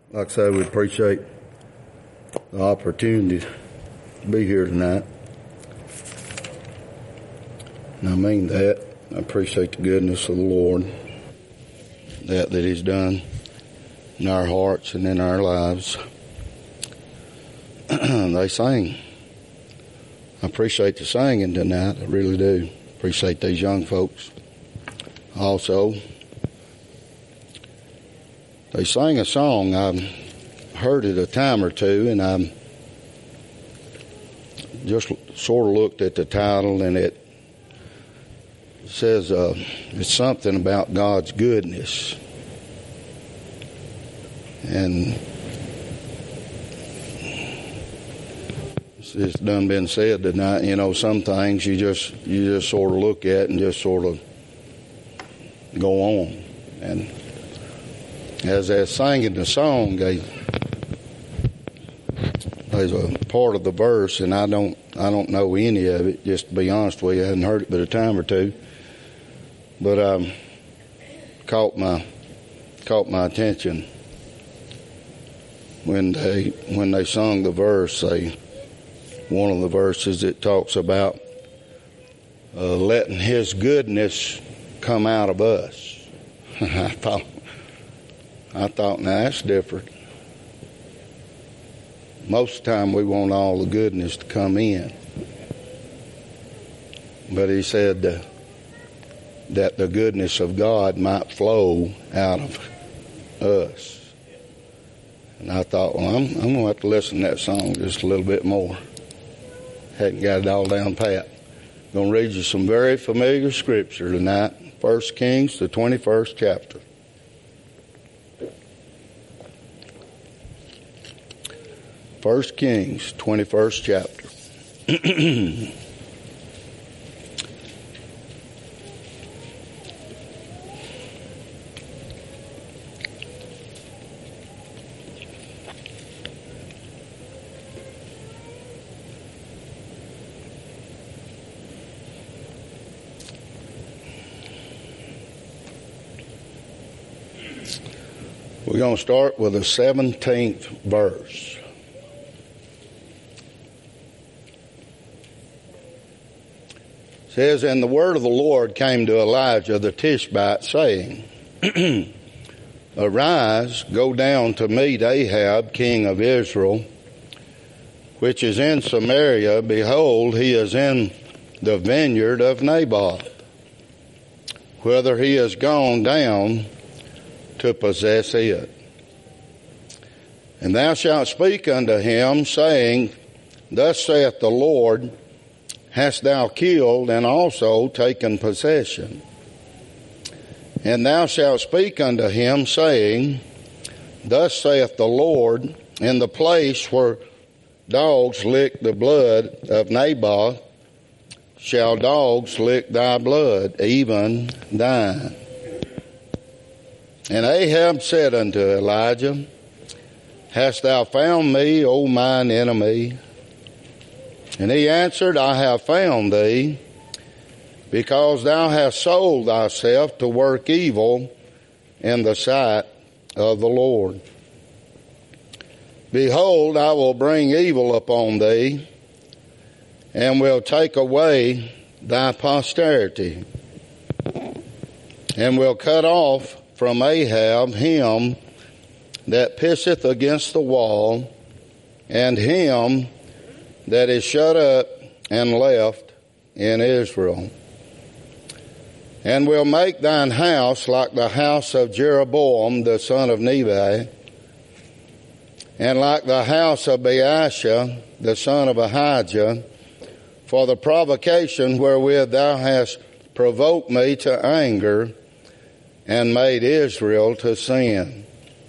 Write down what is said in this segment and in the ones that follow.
Like I said, we appreciate the opportunity to be here tonight. And I mean that. I appreciate the goodness of the Lord, that He's done in our hearts and in our lives. They sang. I appreciate the singing tonight. I really do. Appreciate these young folks. Also, they sang a song. I've heard it a time or two, and I just sort of looked at the title, and it says it's something about God's goodness. And it's done been said tonight, some things you just sort of look at and just sort of go on. And as they're singing the song, there's a part of the verse, and I don't know any of it, just to be honest with you. I hadn't heard it but a time or two. But caught my attention when they sung the verse. One of the verses, it talks about letting His goodness come out of us. I thought, now that's different. Most of the time we want all the goodness to come in. But he said that the goodness of God might flow out of us. And I thought, well, I'm going to have to listen to that song just a little bit more. Hadn't got it all down pat. I'm going to read you some very familiar scripture tonight. 1 Kings, the 21st chapter. First Kings, 21st chapter. We're going to start with the 17th verse. It says, "And the word of the Lord came to Elijah the Tishbite, saying, Arise, go down to meet Ahab, king of Israel, which is in Samaria. Behold, he is in the vineyard of Naboth, whither he is gone down to possess it. And thou shalt speak unto him, saying, Thus saith the Lord, Hast thou killed and also taken possession? And thou shalt speak unto him, saying, Thus saith the Lord, In the place where dogs lick the blood of Naboth, shall dogs lick thy blood, even thine. And Ahab said unto Elijah, Hast thou found me, O mine enemy? And he answered, I have found thee, because thou hast sold thyself to work evil in the sight of the Lord. Behold, I will bring evil upon thee, and will take away thy posterity, and will cut off from Ahab him that pisseth against the wall, and him that is shut up and left in Israel. And will make thine house like the house of Jeroboam the son of Nebat, and like the house of Baasha the son of Ahijah, for the provocation wherewith thou hast provoked me to anger, and made Israel to sin.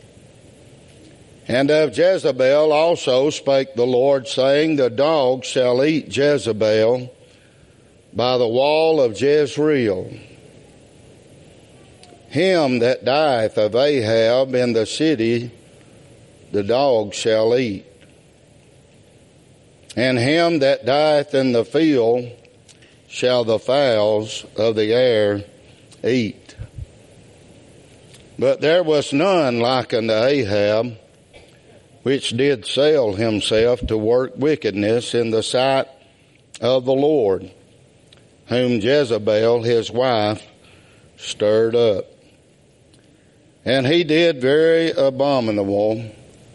And of Jezebel also spake the Lord, saying, The dogs shall eat Jezebel by the wall of Jezreel. Him that dieth of Ahab in the city, the dogs shall eat. And him that dieth in the field shall the fowls of the air eat. But there was none like unto Ahab, which did sell himself to work wickedness in the sight of the Lord, whom Jezebel his wife stirred up. And he did very abominably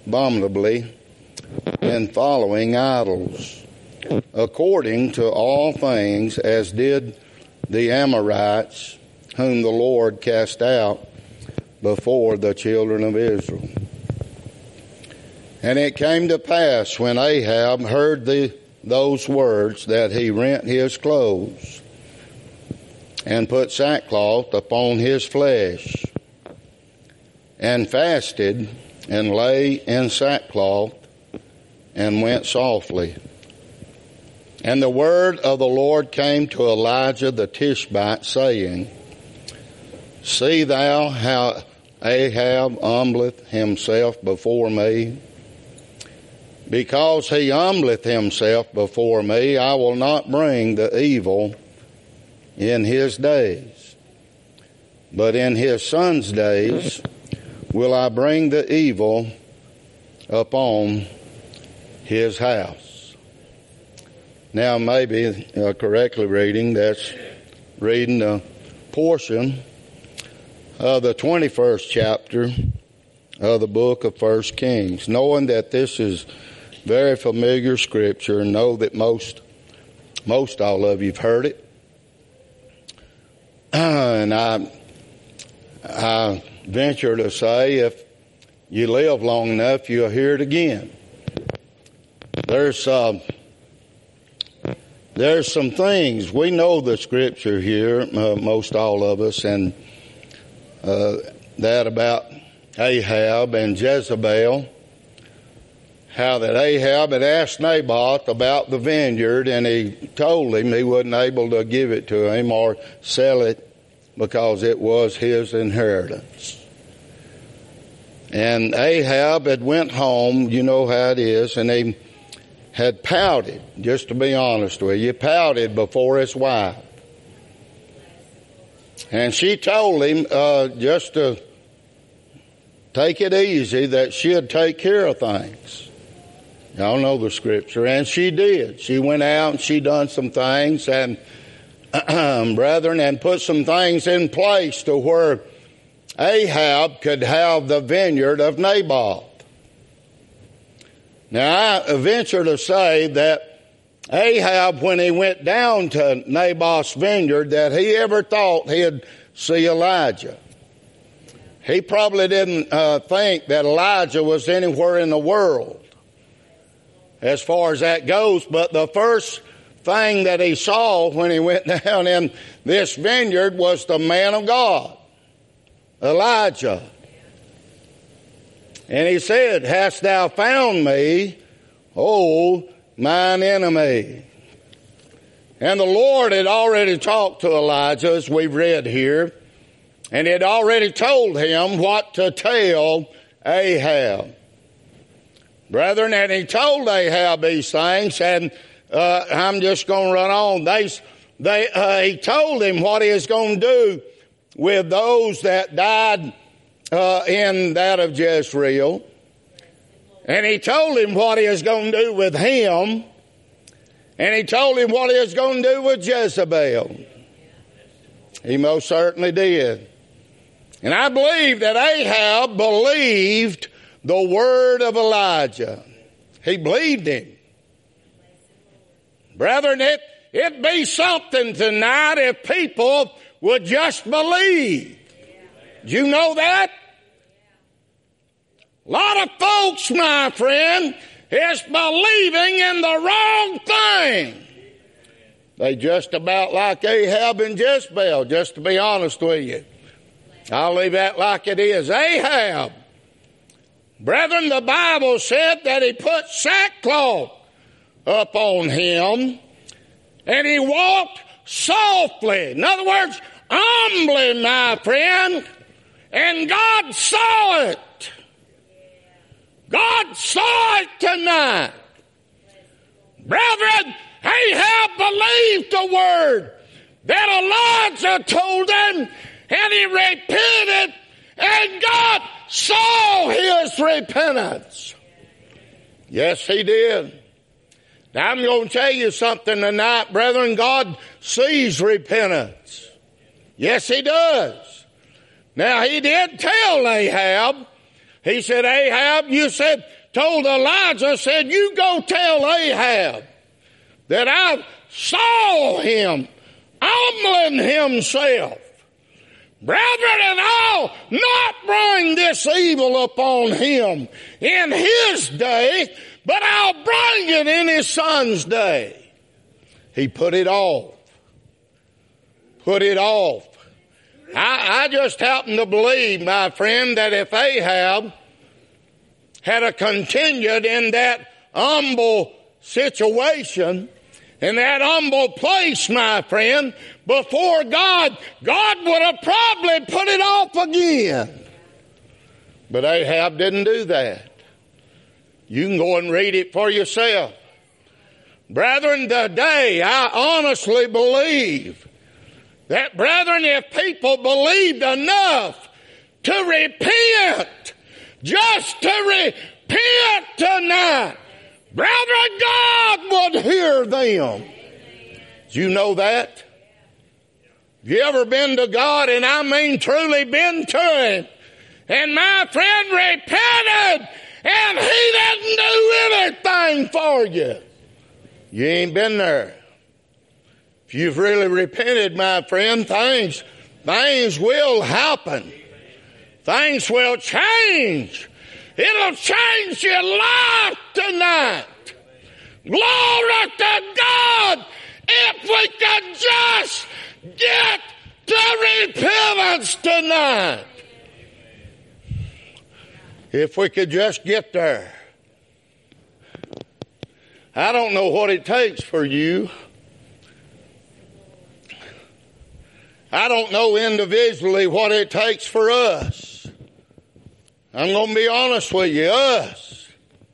in following idols, according to all things as did the Amorites, whom the Lord cast out before the children of Israel. And it came to pass, when Ahab heard those words, that he rent his clothes and put sackcloth upon his flesh, and fasted and lay in sackcloth and went softly. And the word of the Lord came to Elijah the Tishbite, saying, See thou how Ahab humbleth himself before me? Because he humbleth himself before me, I will not bring the evil in his days, but in his son's days will I bring the evil upon his house. Now, maybe correctly reading, that's reading a portion of the 21st chapter of the book of 1 Kings, knowing that this is very familiar scripture, and know that most all of you've heard it. And I venture to say, if you live long enough, you'll hear it again. There's some things, we know the scripture here, most all of us, and that about Ahab and Jezebel, how that Ahab had asked Naboth about the vineyard, and he told him he wasn't able to give it to him or sell it because it was his inheritance. And Ahab had went home, you know how it is, and he had pouted, just to be honest with you, pouted before his wife. And she told him just to take it easy, that she'd take care of things. Y'all know the scripture, and she did. She went out and she done some things, and brethren, and put some things in place to where Ahab could have the vineyard of Naboth. Now, I venture to say that Ahab, when he went down to Naboth's vineyard, that he ever thought he'd see Elijah. He probably didn't think that Elijah was anywhere in the world as far as that goes, but the first thing that he saw when he went down in this vineyard was the man of God, Elijah. And he said, Hast thou found me, O mine enemy? And the Lord had already talked to Elijah, as we've read here, and had already told him what to tell Ahab. Brethren, and he told Ahab these things, and I'm just going to run on. He told him what he was going to do with those that died in that of Jezreel. And he told him what he was going to do with him. And he told him what he was going to do with Jezebel. He most certainly did. And I believe that Ahab believed the word of Elijah. He believed him. Brethren, it'd be something tonight if people would just believe. Do you know that? A lot of folks, my friend, is believing in the wrong thing. They just about like Ahab and Jezebel, just to be honest with you. I'll leave that like it is. Ahab, brethren, the Bible said that he put sackcloth upon him, and he walked softly. In other words, humbly, my friend. And God saw it. God saw it tonight. Brethren, Ahab believed the word that Elijah told him, and he repented, and God saw his repentance. Yes, he did. Now, I'm going to tell you something tonight, brethren. God sees repentance. Yes, he does. Now, he did tell Ahab. He said, Ahab, told Elijah, said, you go tell Ahab that I saw him humbling himself. Brethren, and I'll not bring this evil upon him in his day, but I'll bring it in his son's day. He put it off. Put it off. I just happen to believe, my friend, that if Ahab had continued in that humble situation, in that humble place, my friend, before God, God would have probably put it off again. But Ahab didn't do that. You can go and read it for yourself. Brethren, today I honestly believe that, brethren, if people believed enough to repent, just to repent tonight, brethren, God would hear them. Do you know that? Have you ever been to God, and I mean truly been to Him, and my friend repented, and He didn't do anything for you? You ain't been there. If you've really repented, my friend, things will happen. Things will change. It'll change your life tonight. Glory to God. If we could just get to repentance tonight. If we could just get there. I don't know what it takes for you. I don't know individually what it takes for us. I'm going to be honest with you, us.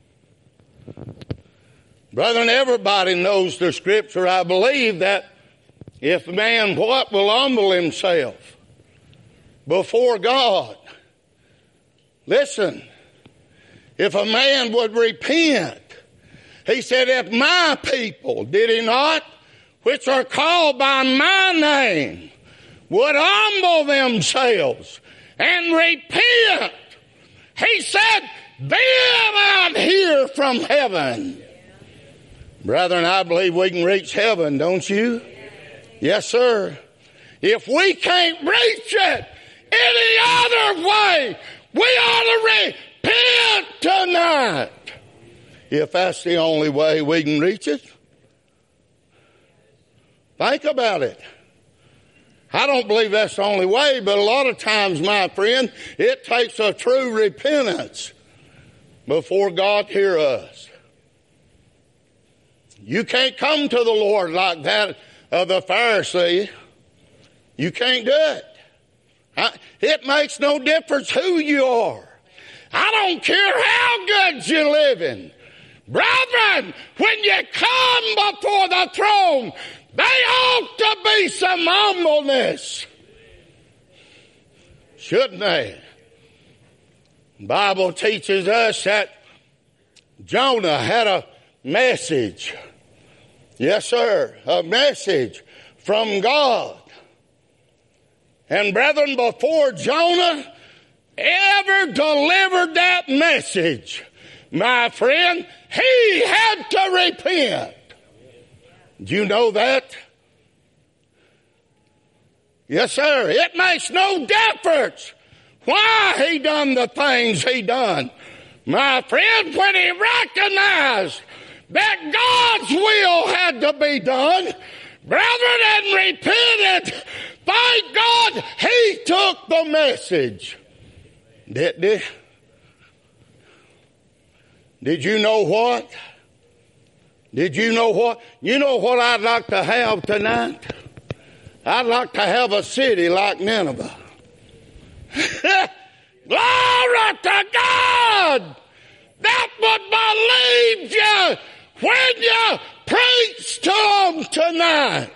Brethren, everybody knows the scripture, I believe, that if man will humble himself before God. Listen, if a man would repent, he said, if my people, did he not, which are called by my name, would humble themselves and repent, he said, then I'd hear from heaven. Brethren, I believe we can reach heaven, don't you? Yes, sir. If we can't reach it any other way, we ought to repent tonight. If that's the only way we can reach it. Think about it. I don't believe that's the only way, but a lot of times, my friend, it takes a true repentance before God hears us. You can't come to the Lord like that of the Pharisee. You can't do it. It makes no difference who you are. I don't care how good you're living. Brethren, when you come before the throne, there ought to be some humbleness. Shouldn't they? The Bible teaches us that Jonah had a message. Yes, sir, a message from God. And brethren, before Jonah ever delivered that message, my friend, he had to repent. Do you know that? Yes, sir. It makes no difference why he done the things he done. My friend, when he recognized that God's will had to be done, brethren, and repented, thank God he took the message. Didn't he? Did you know what? Did you know what? You know what I'd like to have tonight? I'd like to have a city like Nineveh. Glory to God! That would believe you when you preach to them tonight.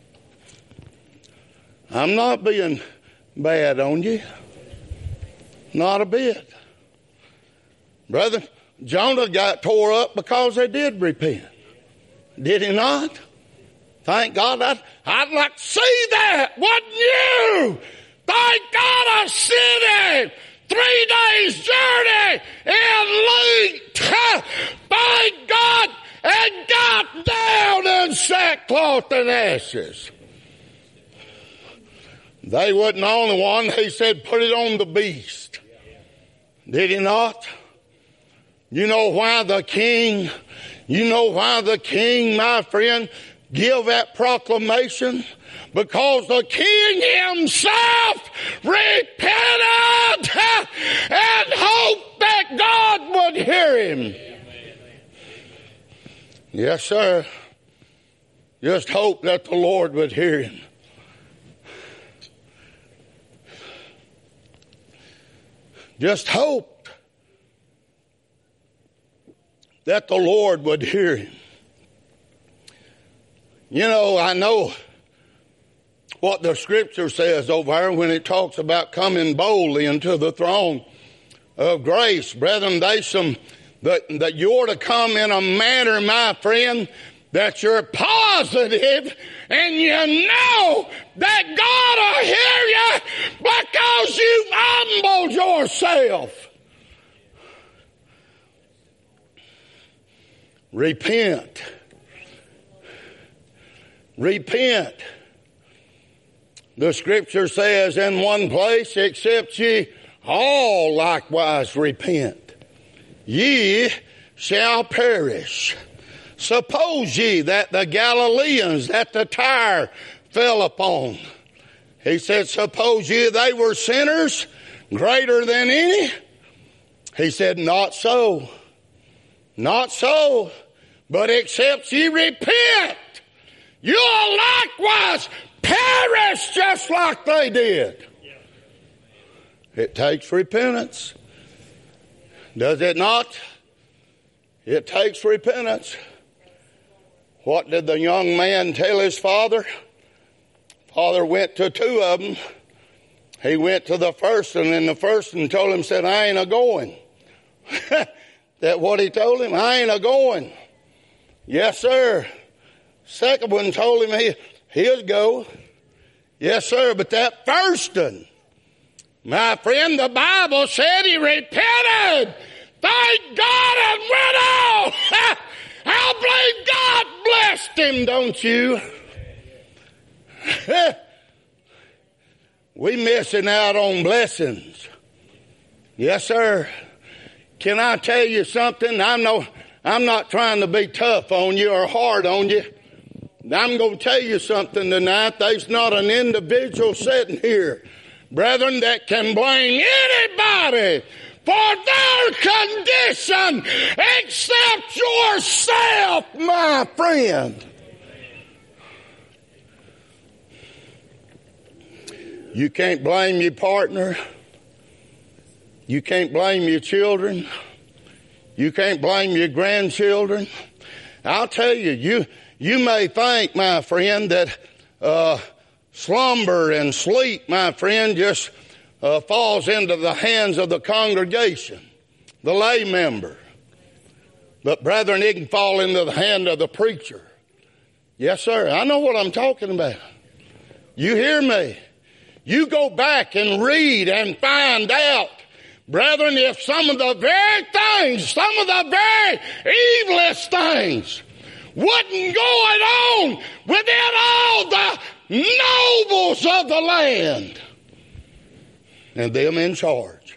I'm not being bad on you. Not a bit. Brother, Jonah got tore up because they did repent. Did he not? Thank God. I'd like to see that. Wouldn't you? Thank God a city, 3 days journey in leaked. Thank God, and got down in sackcloth and ashes. They wasn't the only one. He said, put it on the beast. Did he not? You know why the king, my friend, give that proclamation? Because the king himself repented and hoped that God would hear him. Yes, sir. Just hope that the Lord would hear him. Just hope that the Lord would hear him. You know, I know what the scripture says over there when it talks about coming boldly into the throne of grace. Brethren, that you're to come in a manner, my friend, that you're positive and you know that God will hear you because you've humbled yourself. Repent. Repent. The scripture says in one place, except ye all likewise repent, ye shall perish. Suppose ye that the Galileans that the Tyre fell upon, he said, suppose ye they were sinners greater than any? He said, not so. Not so. But except ye repent, you'll likewise perish just like they did. It takes repentance. Does it not? It takes repentance. What did the young man tell his father? Father went to 2 of them. He went to the first one, and the first one told him, said, I ain't a-going. That what he told him? I ain't a-going. Yes, sir. Second one told him he'll go. Yes, sir. But that first one, my friend, the Bible said he repented. Thank God and went on. I believe God blessed him, don't you? We missing out on blessings. Yes, sir. Can I tell you something? I'm not trying to be tough on you or hard on you. I'm going to tell you something tonight. There's not an individual sitting here, brethren, that can blame anybody for their condition except yourself, my friend. You can't blame your partner. You can't blame your children. You can't blame your grandchildren. I'll tell you, you may think, my friend, that slumber and sleep, my friend, just falls into the hands of the congregation, the lay member. But brethren, it can fall into the hand of the preacher. Yes, sir. I know what I'm talking about. You hear me? You go back and read and find out, brethren, if some of the very things, some of the very evilest things wasn't going on within all the nobles of the land and them in charge.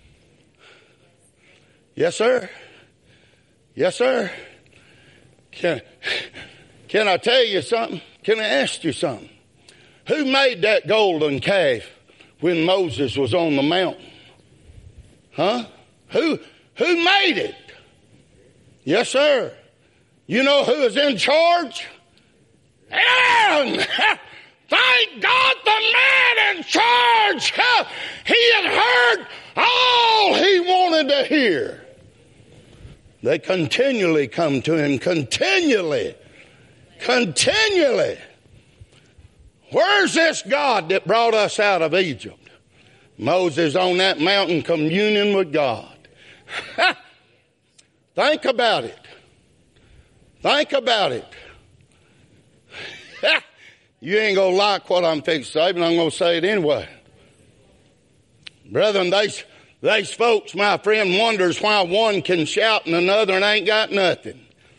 Yes, sir. Yes, sir. Can I tell you something? Can I ask you something? Who made that golden calf when Moses was on the mountain? Huh? Who made it? Yes, sir. You know who is in charge? Aaron! Thank God the man in charge! He had heard all he wanted to hear. They continually come to him. Continually. Where's this God that brought us out of Egypt? Moses on that mountain communing with God. Think about it. Think about it. You ain't going to like what I'm fixing to say, but I'm going to say it anyway. Brethren, these folks, my friend, wonders why one can shout and another and ain't got nothing.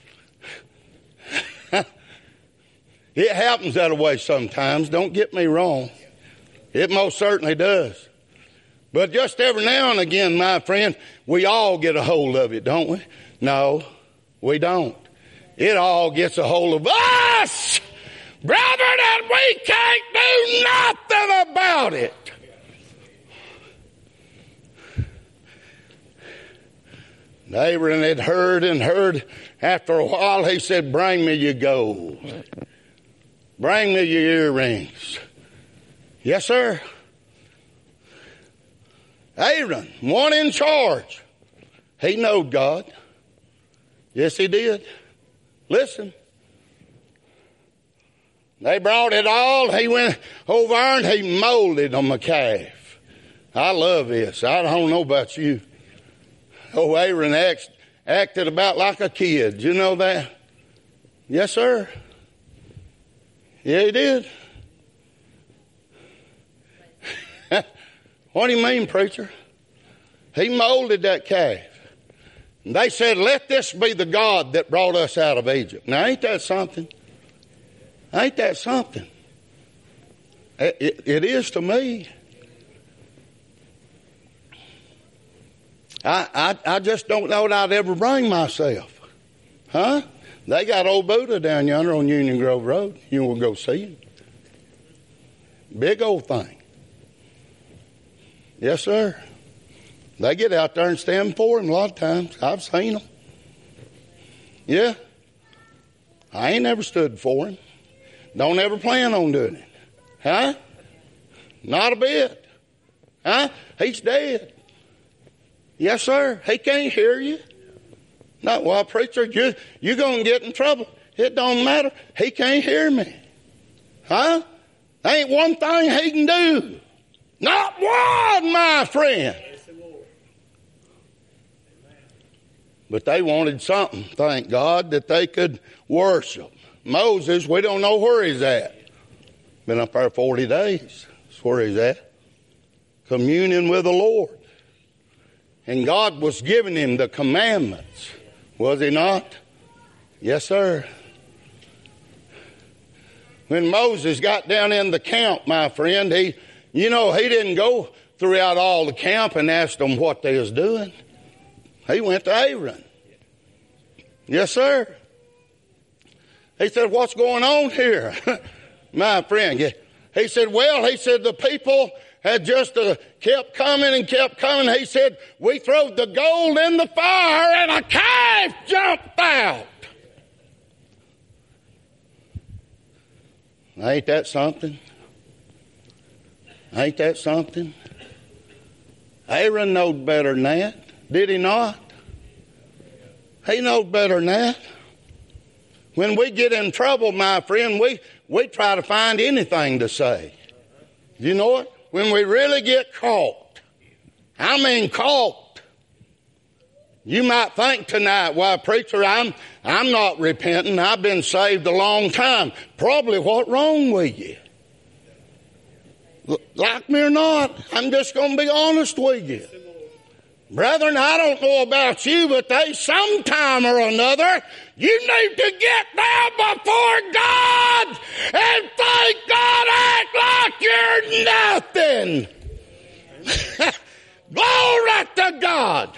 It happens that way sometimes. Don't get me wrong. It most certainly does. But just every now and again, my friend, we all get a hold of it, don't we? No, we don't. It all gets a hold of us, brethren, and we can't do nothing about it. Abraham had heard and heard. After a while, he said, bring me your gold. Bring me your earrings. Yes, sir. Aaron, one in charge. He knowed God. Yes, he did. Listen. They brought it all. He went over and he molded them a calf. I love this. I don't know about you. Oh, Aaron acted about like a kid. You know that? Yes, sir. Yeah, he did. What do you mean, preacher? He molded that calf. And they said, let this be the God that brought us out of Egypt. Now, ain't that something? Ain't that something? It is to me. I just don't know that I'd ever bring myself. Huh? They got old Buddha down yonder on Union Grove Road. You will go see him. Big old thing. Yes, sir. They get out there and stand before him a lot of times. I've seen them. Yeah. I ain't never stood before him. Don't ever plan on doing it. Huh? Not a bit. Huh? He's dead. Yes, sir. He can't hear you. No, well, preacher, you're going to get in trouble. It don't matter. He can't hear me. Huh? There ain't one thing he can do. Not one, my friend. But they wanted something, thank God, that they could worship. Moses, we don't know where he's at. Been up there 40 days. That's where he's at. Communion with the Lord. And God was giving him the commandments. Was he not? Yes, sir. When Moses got down in the camp, my friend, he didn't go throughout all the camp and ask them what they was doing. He went to Aaron. Yes, sir. He said, what's going on here? My friend. He said, the people had just kept coming and kept coming. He said, we throwed the gold in the fire and a calf jumped out. Ain't that something? Ain't that something? Aaron knowed better than that. Did he not? He knows better than that. When we get in trouble, my friend, we try to find anything to say. You know it? When we really get caught. I mean caught. You might think tonight, well, preacher, I'm not repenting. I've been saved a long time. Probably what's wrong with you? Like me or not, I'm just going to be honest with you. Brethren, I don't know about you, but there's sometime or another you need to get down before God and thank God act like you're nothing. Glory to God.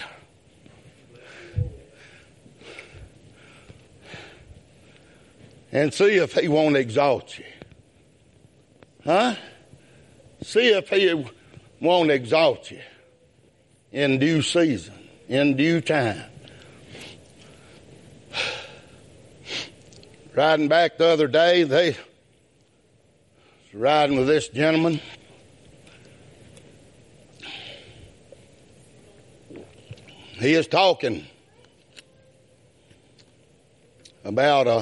And see if he won't exalt you. Huh? See if he won't exalt you. In due season, in due time. Riding back the other day, they was riding with this gentleman. He is talking about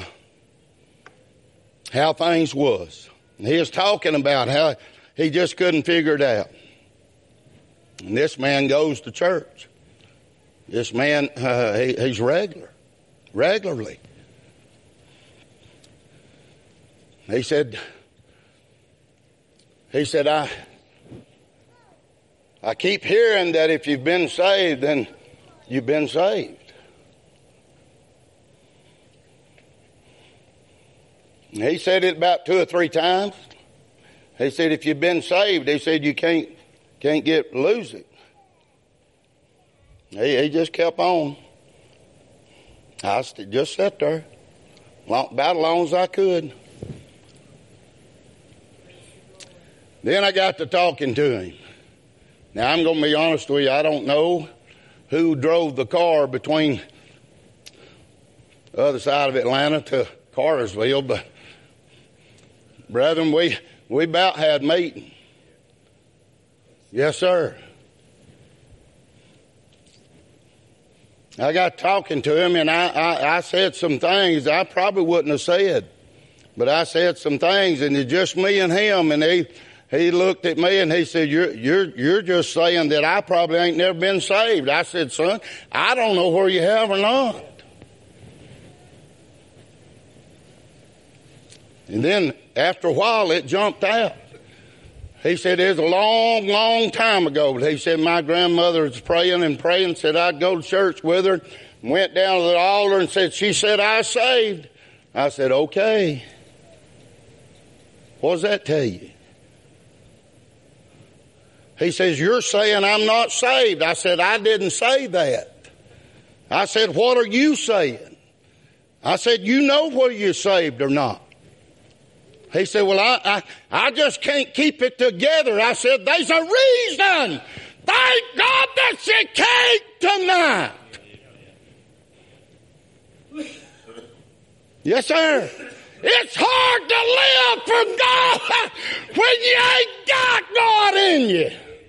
how things was. He is talking about how he just couldn't figure it out. And this man goes to church. This man, he's regularly. He said, I keep hearing that if you've been saved, then you've been saved. And he said it about 2 or 3 times. He said, if you've been saved, he said, you can't lose it. He just kept on. I just sat there about as long as I could. Then I got to talking to him. Now, I'm going to be honest with you. I don't know who drove the car between the other side of Atlanta to Cartersville, but brethren, we about had meeting. Yes, sir. I got talking to him, and I said some things I probably wouldn't have said, but I said some things, and it's just me and him, and he looked at me and he said, "You're just saying that I probably ain't never been saved." I said, "Son, I don't know where you have or not." And then after a while, it jumped out. He said, "It was a long, long time ago." But he said, "My grandmother was praying, said I'd go to church with her. Went down to the altar and said, she said, I was saved." I said, "Okay. What does that tell you?" He says, "You're saying I'm not saved." I said, "I didn't say that." I said, "What are you saying?" I said, "You know whether you're saved or not." He said, "Well, I just can't keep it together." I said, "There's a reason. Thank God that you came tonight." Yes, sir. It's hard to live for God when you ain't got God in you.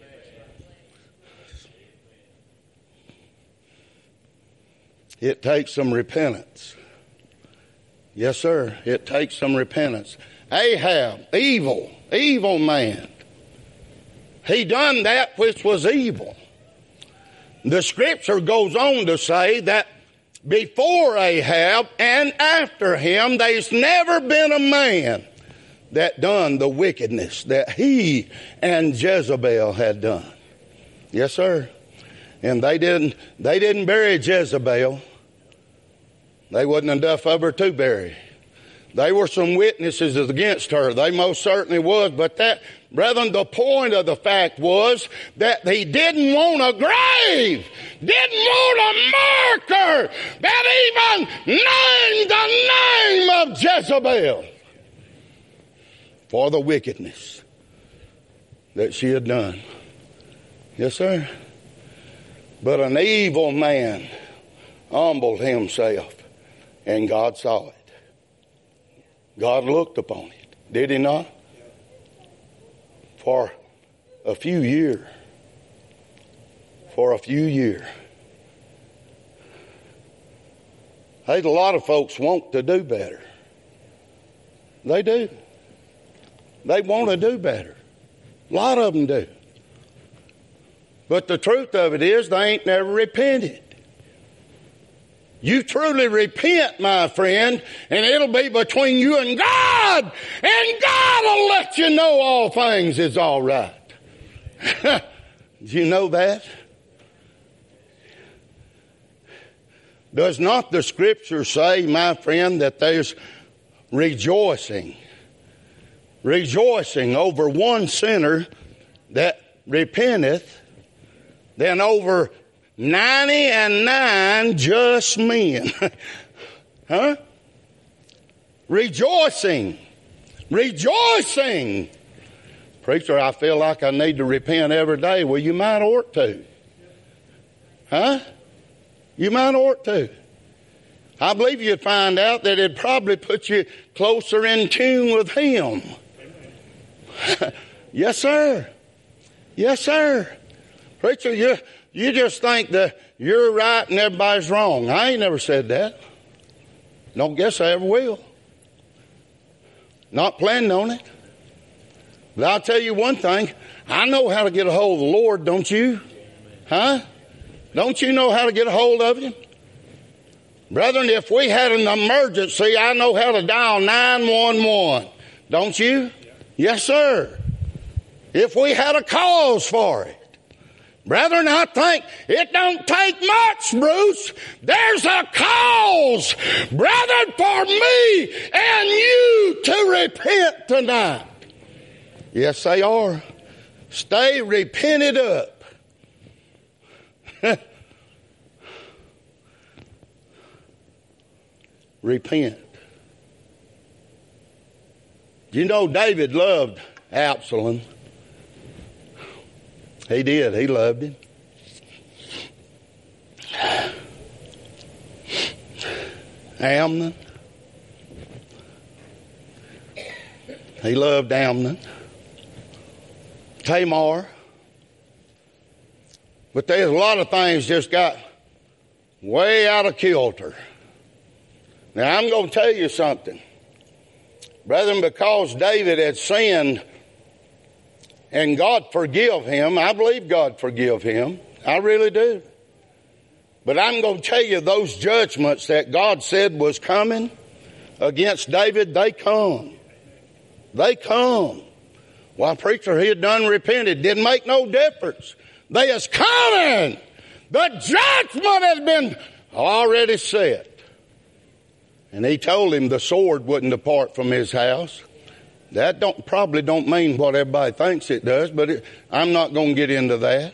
It takes some repentance. Yes, sir. It takes some repentance. Ahab, evil man. He done that which was evil. The scripture goes on to say that before Ahab and after him, there's never been a man that done the wickedness that he and Jezebel had done. Yes, sir. And they didn't bury Jezebel. They wasn't enough of her to bury. They were some witnesses against her. They most certainly was. But that, brethren, the point of the fact was that he didn't want a grave, didn't want a marker that even named the name of Jezebel for the wickedness that she had done. Yes, sir. But an evil man humbled himself, and God saw it. God looked upon it. Did he not? For a few years. Hey, a lot of folks want to do better. They do. They want to do better. A lot of them do. But the truth of it is they ain't never repented. You truly repent, my friend, and it'll be between you and God, and God will let you know all things is all right. Do you know that? Does not the scripture say, my friend, that there's rejoicing over one sinner that repenteth, than over 99 just men? Huh? Rejoicing. Preacher, I feel like I need to repent every day. Well, you might ought to. Huh? You might ought to. I believe you'd find out that it'd probably put you closer in tune with Him. Yes, sir. Yes, sir. Preacher, you just think that you're right and everybody's wrong. I ain't never said that. Don't guess I ever will. Not planning on it. But I'll tell you one thing. I know how to get a hold of the Lord, don't you? Huh? Don't you know how to get a hold of Him? Brethren, if we had an emergency, I know how to dial 911. Don't you? Yes, sir. If we had a cause for it. Brethren, I think it don't take much, Bruce. There's a cause, brethren, for me and you to repent tonight. Yes, they are. Stay repented up. Repent. You know David loved Absalom. He did. He loved him. Amnon. He loved Amnon. Tamar. But there's a lot of things just got way out of kilter. Now I'm going to tell you something. Brethren, because David had sinned and God forgive him, I believe God forgive him. I really do. But I'm going to tell you those judgments that God said was coming against David, they come. They come. Well, preacher, he had done repented. Didn't make no difference. They is coming. The judgment has been already set. And he told him the sword wouldn't depart from his house. That probably don't mean what everybody thinks it does, but I'm not going to get into that.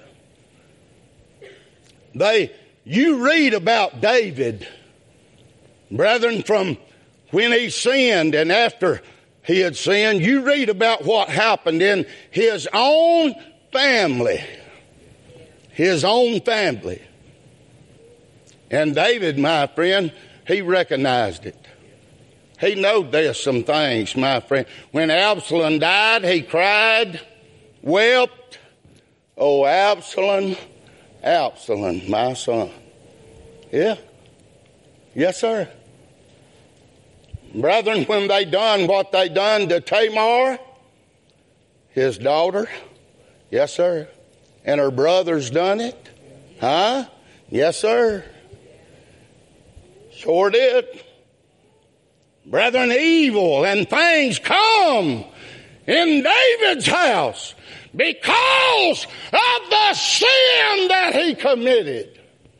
You read about David, brethren, from when he sinned and after he had sinned, you read about what happened in his own family. His own family. And David, my friend, he recognized it. He knowed there's some things, my friend. When Absalom died, he cried, wept, "Oh, Absalom, Absalom, my son." Yeah. Yes, sir. Brethren, when they done what they done to Tamar, his daughter, yes, sir, and her brothers done it, huh? Yes, sir. Sure did. Brethren, evil and things come in David's house because of the sin that he committed.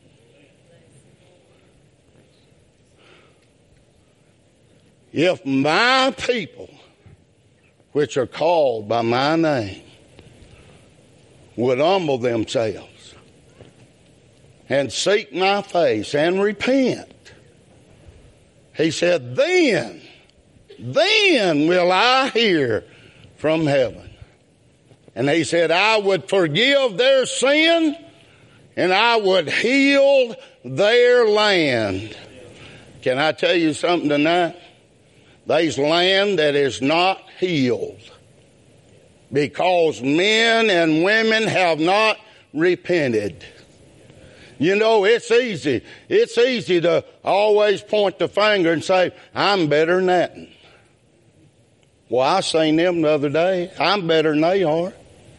If my people, which are called by my name, would humble themselves and seek my face and repent, he said, then will I hear from heaven. And he said, I would forgive their sin and I would heal their land. Can I tell you something tonight? There's land that is not healed because men and women have not repented. You know, it's easy. It's easy to always point the finger and say, I'm better than that. Well, I seen them the other day. I'm better than they are.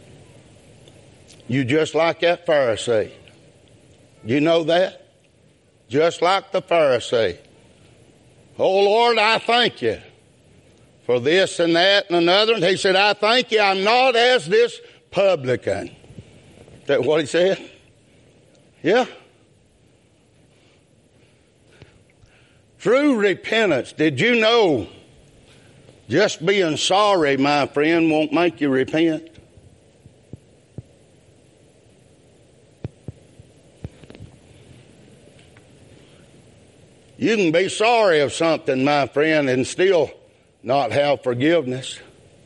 You just like that Pharisee. You know that? Just like the Pharisee. Oh, Lord, I thank you for this and that and another. And he said, I thank you I'm not as this publican. Is that what he said? Yeah. True repentance. Did you know just being sorry, my friend, won't make you repent? You can be sorry of something, my friend, and still not have forgiveness.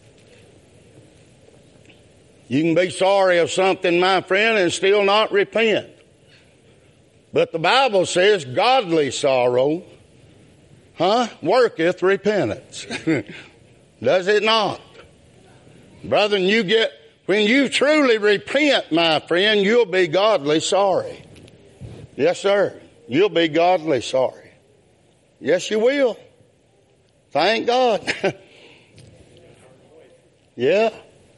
You can be sorry of something, my friend, and still not repent. But the Bible says godly sorrow, worketh repentance. Does it not? Brethren, when you truly repent, my friend, you'll be godly sorry. Yes, sir. You'll be godly sorry. Yes, you will. Thank God. Yeah.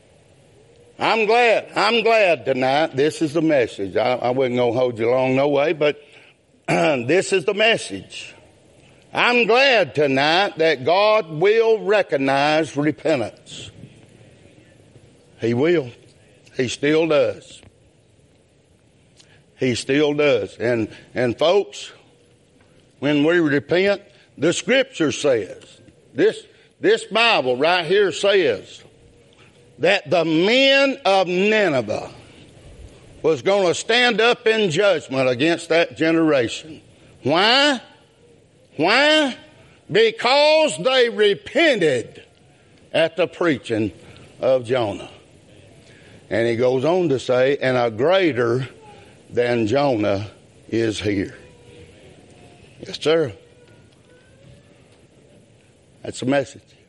I'm glad tonight. This is the message. I wasn't going to hold you long no way, but this is the message. I'm glad tonight that God will recognize repentance. He will. He still does. He still does. And folks, when we repent, the Scripture says, this Bible right here says that the men of Nineveh was going to stand up in judgment against that generation. Why? Why? Because they repented at the preaching of Jonah. And he goes on to say, and a greater than Jonah is here. Yes, sir. That's the message.